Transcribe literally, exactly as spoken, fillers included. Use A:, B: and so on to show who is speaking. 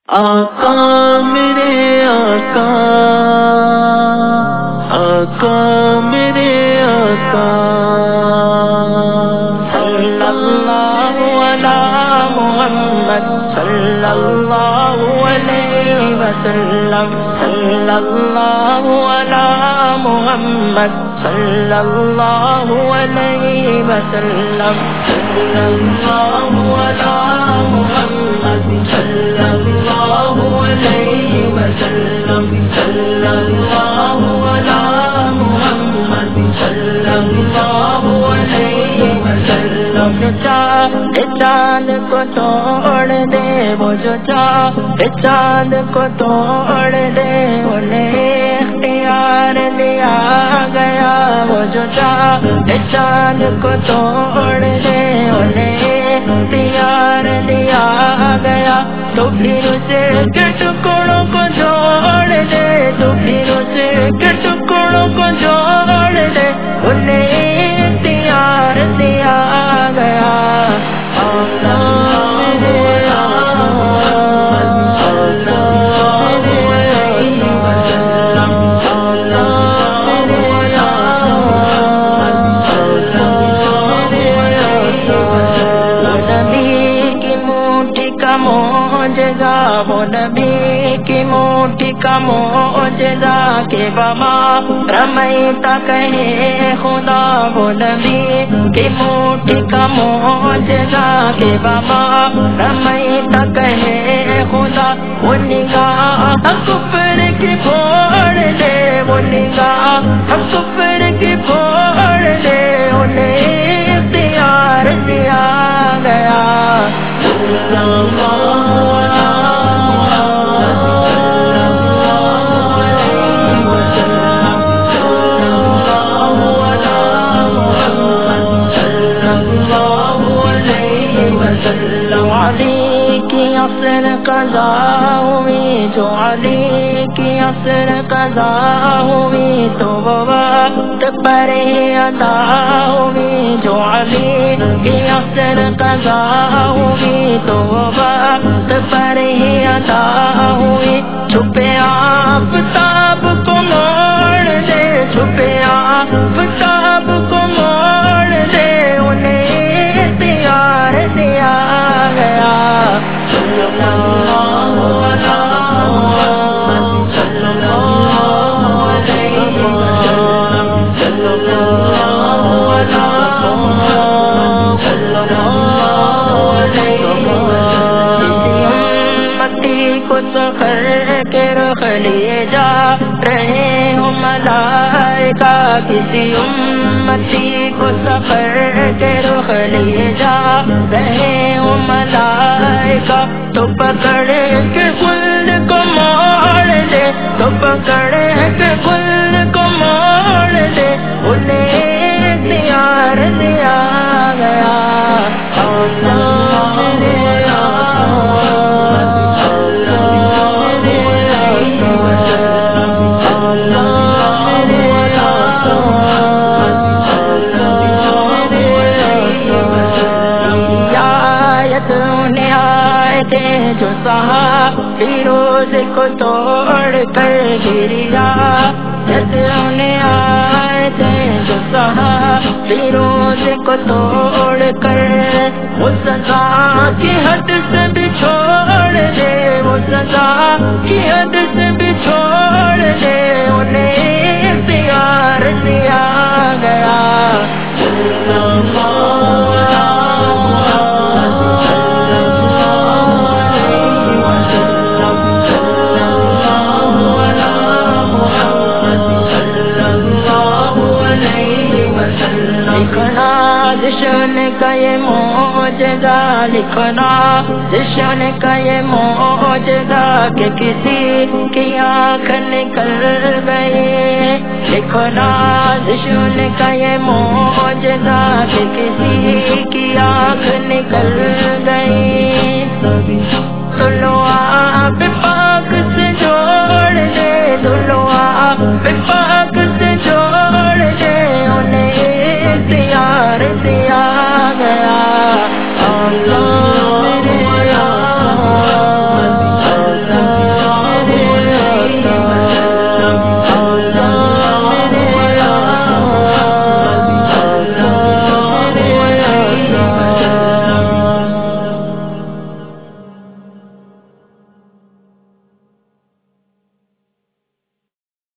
A: آقا میرے آقا، آقا میرے آقا، صلی اللہ علی محمد صلی اللہ علیہ وسلم، صلی اللہ علی محمد صلی اللہ علیہ وسلم، صلی اللہ علی محمد صلی اللہ علیہ وسلم، صلی اللہ علی محمد صلی اللہ علیہ وسلم۔ جو چاہے چاند کو توڑ دے، وہ جو چاہے چاند کو توڑ دے، انہیں اختیار دیا گیا۔ وہ جو چاہے چاند کو توڑ دے، انہیں اختیار دیا گیا۔ تو پھر اسے کے ٹکڑوں کو جوڑ دے، تو پھر اسے کے ٹکڑوں کو جوڑ دے، انہیں اختیار دیا گیا۔ وہ نبی کی موٹی کا معجزہ کہ بما رمیتا کہے خدا، وہ نبی کی موٹی کا معجزہ کہ بما رمیتا کہے خدا۔ وہ نگاہ کفر کی پھوڑ دے، وہ نگاہ کفر کی پھوڑ دے، انہیں اختیار دیا گیا۔ علی کی اثر قضا ہوئی، جو علی کی اثر قضا ہوئی، تو وہ وقت پر ہی ادا ہوئی۔ جو علی کی اثر قضا ہوئی، تو وہ وقت پر ہی ادا ہوئی۔ چھپے آفتاب کو موڑ دے، چھپے آفتاب کو موڑ دے، انہیں اختیار دیا گیا۔ صلی اللہ علیہ وسلم، صلی اللہ علیہ وسلم۔ امتی کو سفر کے رخ لیے جا رہے ہو ملائکہ، کسی امتی کو سفر کے رخ لیے جا رہے ہو ملائکہ، تو پکڑ کے گل کو موڑ دے، تو پکڑ کے گل کو موڑ دے، انہیں اختیار دیا گیا۔ جو صحابہ فیروز کو توڑ کر گریا، جتنے آئے تھے جو صحابہ فیروز کو توڑ کر، وہ سزا کی حد سے بھی چھوڑ دے، وہ سزا کی حد سے بھی چھوڑ دے، انہیں اختیار دیا گیا۔ لکھنا جشن کا یہ معجزہ، لکھنا جشن کا یہ معجزہ کہ کسی کی آنکھ نکل گئی، لکھنا جشن کا یہ معجزہ کہ کسی کی آنکھ نکل گئی۔ سنو